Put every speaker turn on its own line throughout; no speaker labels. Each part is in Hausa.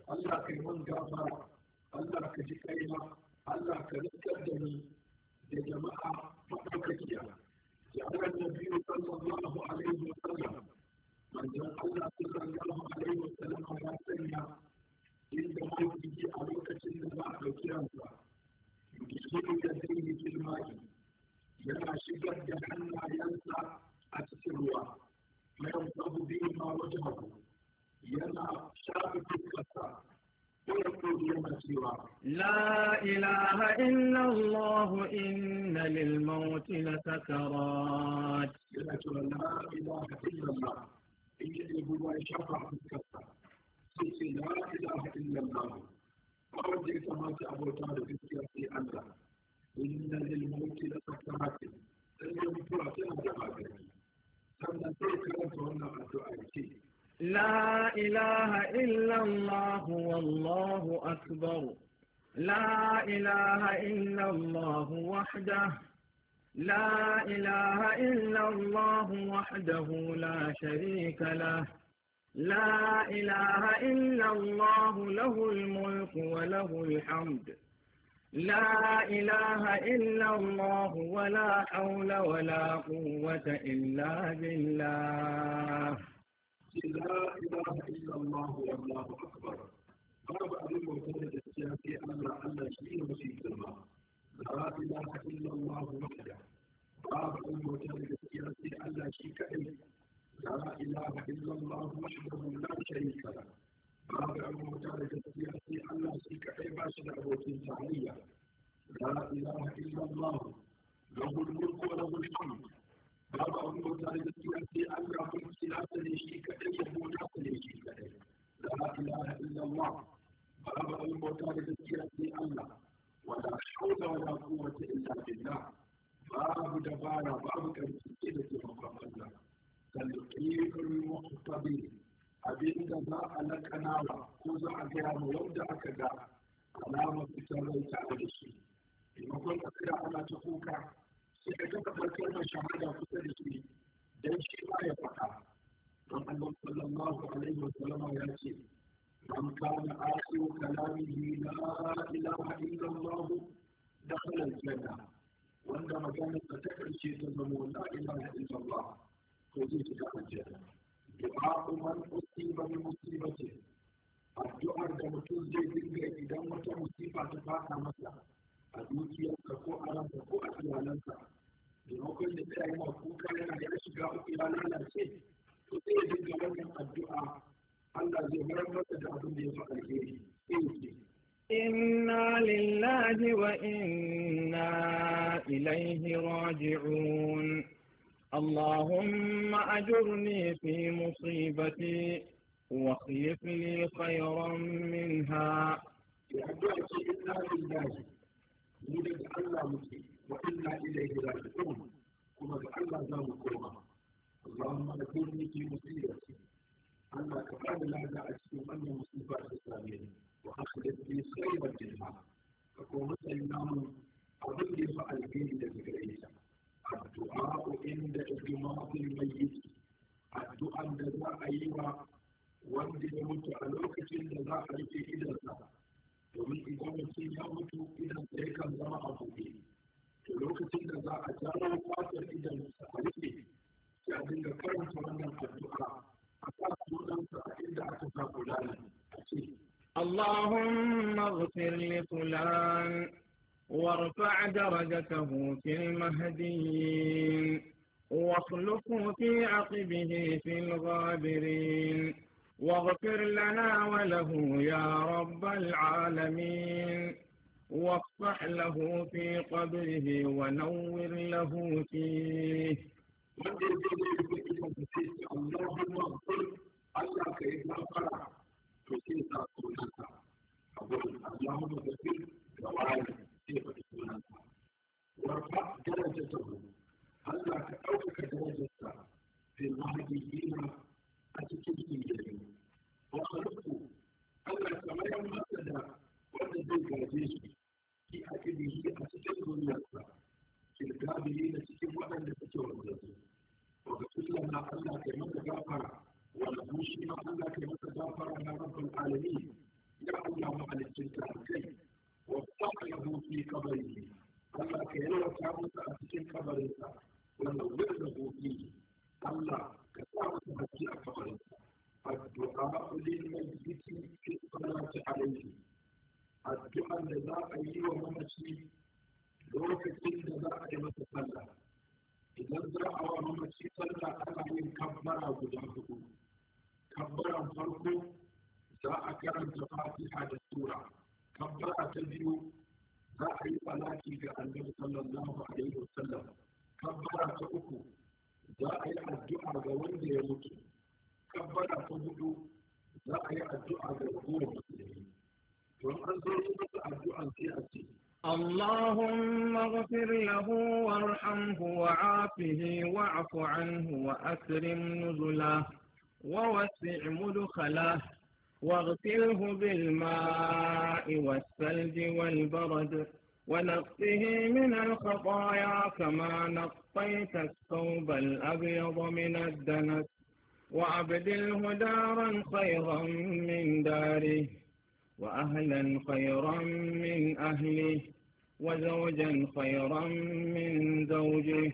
Allah kai mun gafara, Allah ka ji kaina, Allah ka rikar da ni da jama'a maɗaukakiya. Jami'ar Nabi sallallahu alaihi wa sallam, manzon Allah sallallahu alaihi wa sallam ya sanya inda mafi a lokacin da za a ɗauki ransa. Yusuf da zai yi filmaki, yana shigar da hannayensa a cikin ruwa, mayan sabu biyu ma wajen hagu, yana shafa fuskarsa.
لا إله إلا الله إن للموت لسكرات.
لا إله إلا الله إن هو شفع الكفة. لا إله إلا الله أرجع كما أبو طالب في الله إن للموت لسكرات.
لا إله إلا الله والله أكبر. لا إله إلا الله وحده. لا إله إلا الله وحده لا شريك له. لا إله إلا الله له الملك وله الحمد. لا إله إلا الله ولا حول ولا قوة إلا بالله.
لا إله إلا الله والله أكبر. باب أبي المعتمد السياسي أن شيء وشيء الماء. لا إله إلا الله وحده. باب أبي المعتمد السياسي أن شيء لا إله إلا الله وحده لا شريك له. باب أبي المعتمد السياسي أن شيء باشر أبو تنسانية. لا إله إلا الله له الملك وله الحمد. باب أبي المعتمد السياسي أن ملك لا شريك له. لا إله إلا الله. باب أبي المعتمد السياسي الله ولا حول ولا قوة إلا بالله. باب دبارة باب كرسيكيدة مقام الله. تلقيق المقتضي أبين ذا لك ناوى كوزا أجرام ويبدأ أكدا علامة تسريت على الشيء. إذا كنت أكدا على تقوكا سيكتب كلمة شهادة فترسي دنشي ما يفعل. الله صلى الله عليه وسلم يقول من كان آخر كلامه لا إله إلا الله دخل الجنة. وعندما كانت تتكر شيء تزمو لا إله إلا الله فزيت الجنة. دعاء من أصيب بمصيبته. الدعاء عندما تزيد إذا مت مصيبة تفاقنا مثلا أدوكي يتكو على تكو أحيانك. لنقل لتعلم أخوك لنا يشجع إلى لا شيء.
إنا لله وإنا إليه راجعون. اللهم أجرني في مصيبتي واخلف لي خيرا منها.
إنا لله وإنا إليه راجعون. كما الله زام كرما. اللهم أجرني في مصيبتي. أنا كفانا لا أشكو أن مصيبة الإسلامية وأخذت لي خيرا منها. فكون الإمام أظن فعل به لذكريها. الدعاء عند إجماع الميت. الدعاء الذي أيوة wanda ya mutu a lokacin da za a rufe idansa, domin idan mutum ya mutu idansa yakan zama a buɗe. To lokacin da za a jawo fatar idansa a rufe, ya dinga karanta wannan addu'a a kan sunansa a inda aka sa kudani a ce
اللهم اغفر لفلان وارفع درجته في المهديين واخلفه في عقبه في الغابرين واغفر لنا وله يا رب العالمين وافتح له في قبره ونور له فيه.
اللهم اغفر الله كيف غفر تصير سنتها. اللهم اغفر لوالد كيف سنتها. وارفع درجته. الله كأوفك درجته في المهديين أتكلم الجميع. وخلقه الله كما يمثل والذي جازيه في أكله أتكلم الناس. في الكاملين تكلم وأن تكلم الناس. وقل لنا الله كما تغفر ونبوشنا الله كما تغفر يا رب العالمين cikin kai وَفَقَ لَهُ فِي قَبْرِهِ Allah ka yalwata masa a cikin kabarinsa wanda wirdahu fihi Allah ka sa masa bacci a kabarinsa addu'a lil mayyiti fi salati alayhi addu'an da za a yi wa mamaci lokacin da za a yi masa sallah idan za a wa mamaci sallah ana yin kabbara guda hudu kabbaran farko za a karanta fatiha da sura kabbara ta biyu za a yi salati ga annabi sallallahu alaihi wasallam kabbara ta uku za a yi addu'a ga wanda ya mutu kabbara ta hudu za a yi addu'a ga ragowar musulmi don an zo yi masa addu'an sai a ce
اللهم اغفر له وارحمه وعافه واعف عنه وأكرم نزله ووسع مدخله واغسله بالماء والثلج والبرد ونقه من الخطايا كما نقيت الثوب الأبيض من الدنس وأبدله دارا خيرا من داره وأهلا خيرا من أهله وزوجا خيرا من زوجه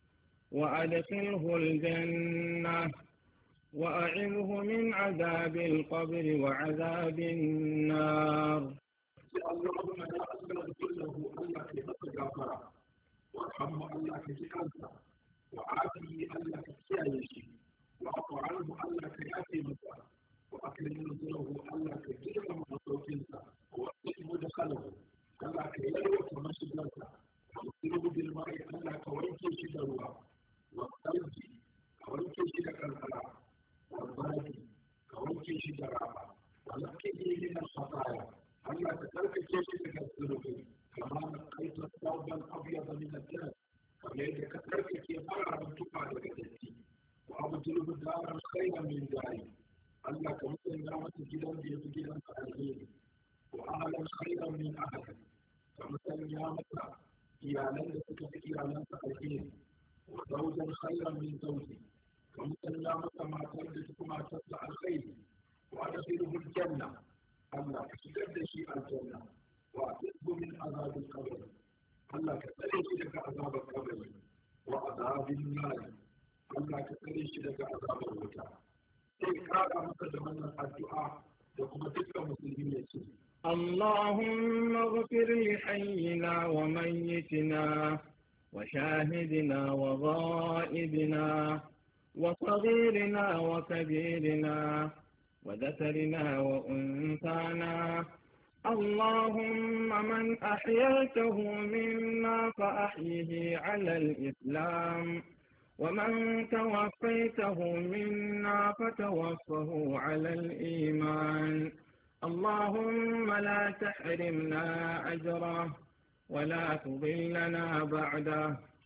وأدخله الجنة وأعذه من عذاب القبر وعذاب النار
اللهم يا أسلم كله الله كي تغفر وارحمه الله كي تكنسى وعافيه الله كي تسيئ وأعف عنه الله كي يأتي مسا وأكرم نزله الله كي تجرم مصوتنسا وأسلم مدخله الله كي يلوث مشجرته وأغسله بالماء الله كي وينكي شجرها والثلج كوينكي شجرها والبرد كوينكي شجرها ونقه من الخطايا Allah ka tsarkake shi daga zunubi kamar na kaita sauban abyada min al-jannah kamar yadda ka tsarkake fararen tufa daga datti wa abdul daran khayran min dari Allah ka musanya masa gidan da yafi gidan sa alheri wa ahlan khayran min ahli ka musanya masa iyalan da suka fi iyalan sa alheri wa zawjan khayran min zawji ka musanya masa matar da suka matar sa alheri wa adkhiluhu al-jannah Allah ka shigar da shi aljanna wa a'udhu min azabil qabr Allah ka tsare shi daga azabar kabari wa azabin nar Allah ka tsare shi daga azabar wuta sai kara masa da wannan addu'a da kuma dukkan musulmi ya ce
اللهم اغفر لحينا وميتنا وشاهدنا وغائبنا وصغيرنا وكبيرنا وذكرنا وأنثانا اللهم من أحييته منا فأحيه على الإسلام ومن توفيته منا فتوفه على الإيمان اللهم لا تحرمنا أجره ولا تضلنا بعده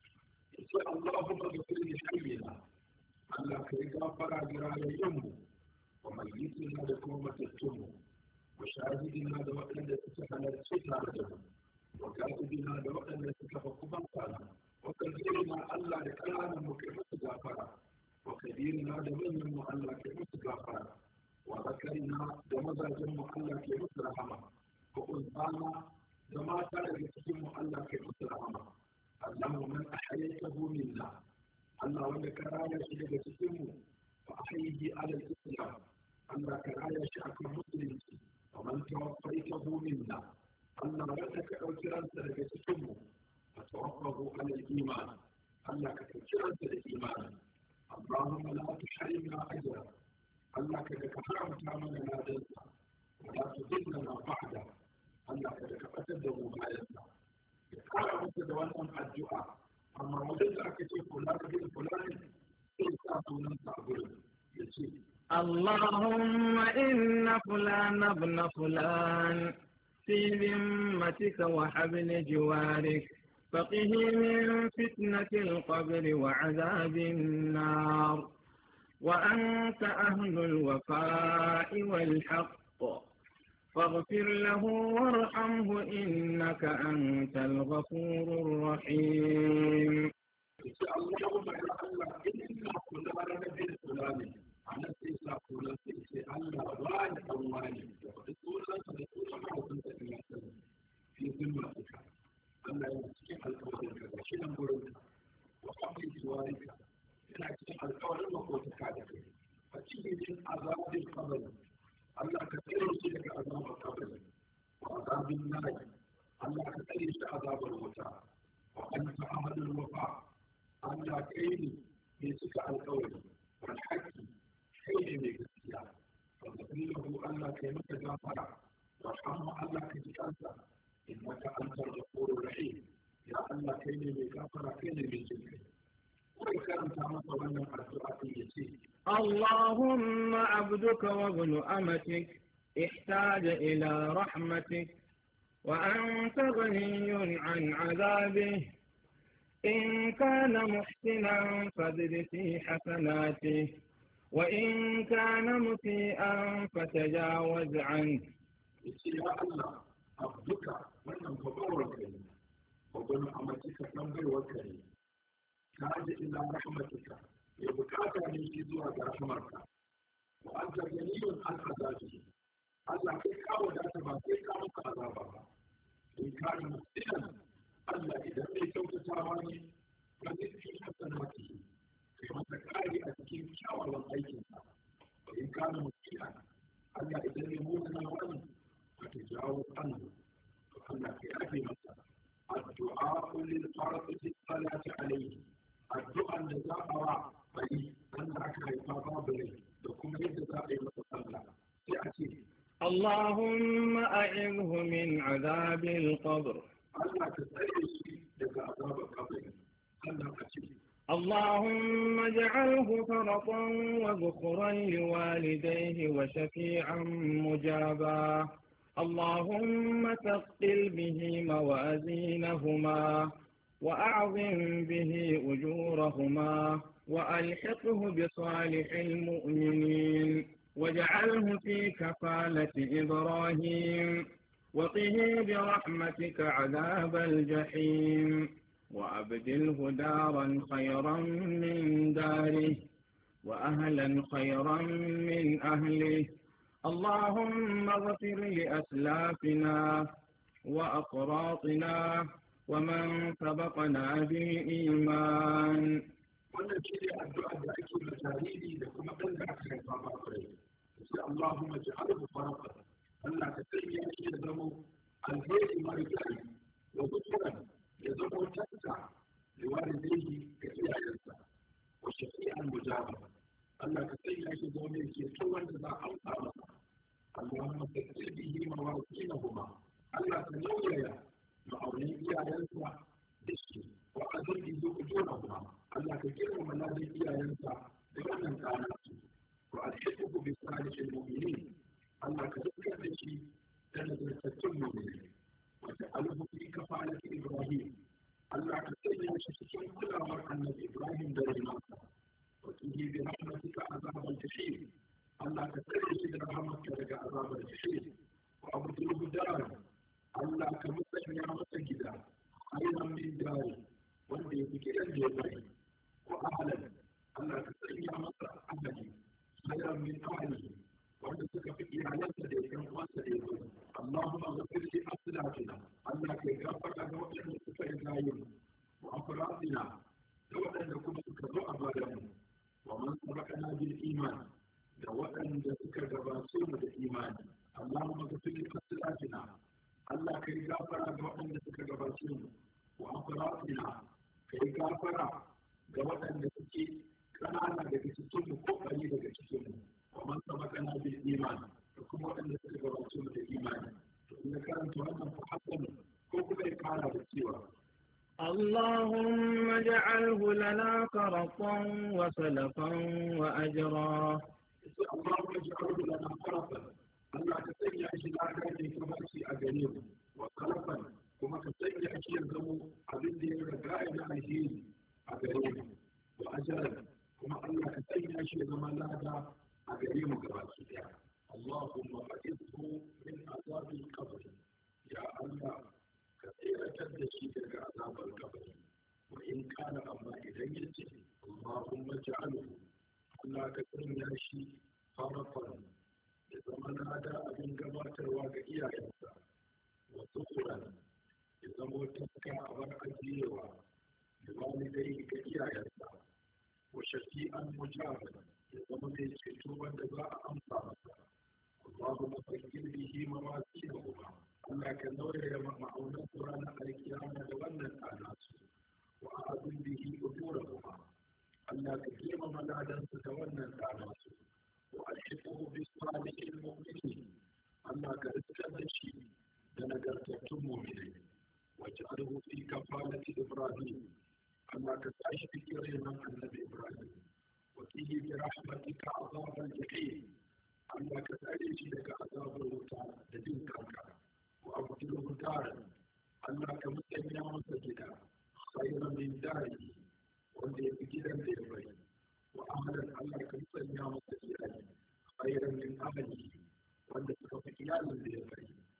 اللهم اغفر لحينا الله كي غفر لنا وميتنا لكم تتموا وشاهدنا لوطن تتحنى الستارة وكاتبنا لوطن تتفقبا قالا وكبيرنا ألا لكلانا مكرمة غافرة وكبيرنا لمن ألا كرمة غافرة وذكرنا لمزاجم ألا كرمة رحمة وأنثانا لما تلقى تتم ألا كرمة رحمة اللهم من أحييته منا الله ولكرانا شدك تتمه فأحيه على الإسلام الله كرايا شعب المسلمين ومن توفيته منا الله لك أوكران سلك فتوفه على الإيمان الله كأوكران الإيمان اللهم لا تحرمنا أجرا الله كحرم تعمل لا دنسا ولا تضلنا بعده الله كأتده بعدنا كحرم تدوانا الدعاء أما وجدك فلان فلان
اللهم إن فلان ابن فلان في ذمتك وحبل جوارك فقه من فتنة القبر وعذاب النار وأنت أهل الوفاء والحق فاغفر له وارحمه إنك أنت الغفور الرحيم
اللهم يا الله إنا فلان بن فلان أنا سيسا فلان سيسا الله واني أواني وقد سولا سنسولا معه nan gurin wa qabli jiwarika yana cikin alƙawarin makotaka da kai a cikin azabin kabari Allah ka tsare shi daga azabar kabari wa azabin nari Allah ka tsare shi azabar wuta wa anta ahadul wafa Allah kai ne mai cika alƙawari wal haqqi kai ne mai gaskiya fa lahu Allah kai maka gafara warhamhu Allah ka ji kansa innaka antal ghafurur rahim ya Allah kai ne mai gafara kai ne mai jin kai kai karanta masa wannan addu'a din yace
اللهم عبدك وابن أمتك احتاج إلى رحمتك وأنت غني عن عذابه إن كان محسنا فزد في حسناته وإن كان مسيئا فتجاوز عنه.
يا الله عبدك wannan babbar kai وابن أمتك تنبي وكري احتاج إلى رحمتك ya bukata ne shi zuwa ga rahamarka wa anta ganiyun an azabi Allah kai kawo da ta ba sai ka maka azaba ba in ka yi mutsinan Allah idan mai kyautatawa ne ba zai fi hasanati kai masa kari a cikin kyawawan aikinsa wa in ka yi mutsinan Allah idan mai mutuna wani ba ta jawo kanmu to Allah kai yafe masa addu'a lil farqi salati alayhi addu'an da za a wa bari wanda aka haifa babu rai da kuma yadda za a yi masa sallah sai a ce
اللهم أعذه من عذاب القبر.
Allah ka tsare shi daga azabar kabari. Allah ka ce
اللهم اجعله فرطا وذخرا لوالديه وشفيعا مجابا. اللهم ثقل به موازينهما وأعظم به أجورهما وألحقه بصالح المؤمنين واجعله في كفالة إبراهيم وقه برحمتك عذاب الجحيم وأبدله دارا خيرا من داره وأهلا خيرا من أهله. اللهم اغفر لأسلافنا وأقراطنا ومن سبقنا بالإيمان.
wannan shi ne addu'a da ake da jariri da kuma ɗan da aka haifa ba rai sai Allahumma ja'alhu farqan Allah ka sanya shi ya zama alheri mara kai wa zukuran ya zama tanta da walidaihi ga iyayensa wa shafi'an mujaba Allah ka sanya shi zama mai ceto wanda za a amsa masa Allahumma taqil bihi mawazinahuma Allah ka nauyaya ma'aunin iyayensa da shi wa azurbi zukunahuma Allah ka girmama ladin iyayensa da wannan tsanarsu wa alhiquhu bi salihil mu'minin Allah ka dukkan da shi da nagartattun mu'minai wa ta'alhu fi kafalati Ibrahim Allah ka sanya shi cikin kulawar annabi Ibrahim da rahmansa wa tuhi bi rahmatika azabal jahim Allah ka tsare shi da rahmatka daga azabar jahim wa abdul dar Allah ka musanya masa gida ayyukan min dari wanda ya fi gidan da ya bari وأهلا الله تسلم مصر أهلي خيرا من أهله وأنت تكفي إعلان سديكا وسديكا اللهم اغفر لأسلافنا الله كيغفر لنا وإن سفر الغايم وأفرادنا وأن نكون سكروا أبادنا ومن سبقنا بالإيمان وأن سكر رسول الإيمان اللهم اغفر لأسلافنا الله كيغفر لنا وأن سكر رسول وأفرادنا كيغفر ga waɗanda suke ƙanana daga cikinmu ko ƙari daga cikinmu wa man sabaqana bil iman da kuma waɗanda suka gabace mu da imani to in karanta wannan fa hasan ko kuma ya fara da cewa
اللهم اجعله لنا فرطا وسلفا وأجرا.
اللهم اجعله لنا فرطا Allah ka sanya shi lada ne kuma shi a gare mu wa salafan kuma ka sanya shi ya zamo abin da ya riga ya alheri a gare mu wa ajaran kuma Allah ka sanya shi ya zama lada a gare mu gaba ki daya Allahumma fa'idhu min azabil qabr ya Allah ka tsiratar da shi daga azabar kabari wa in kana amma idan yace Allahumma ja'alhu Allah ka sanya shi farafan ya zama lada abin gabatarwa ga iyayensa wa sukuran ya zama taska a bar ajiyewa والديه كإيايته وشفيئا مجابا يضمن يجتوبا جزاء أمثالك اللهم فكر به موازينهما ألا كنور معونة رانا القيامة لونا الآناس وأعظم به أجورهما ألا كثير ملادا تتولى الآناس وألحقه بالصالح المؤمنين ألا كرزق الشيء لنجرتكم مؤمنين واجعله في كفالة إبراهيم ألا كتعيش بكريما النبي إبراهيم وفيه برحمتك عذاب الجحيم ألا كتعيش لك عذاب الوطا لديك وأبدله دارا ألا كمسلم مسجدا خيرا من داره واللي بجدا ليبري وأهلا ألا كمسلم مسجدا خيرا من أهله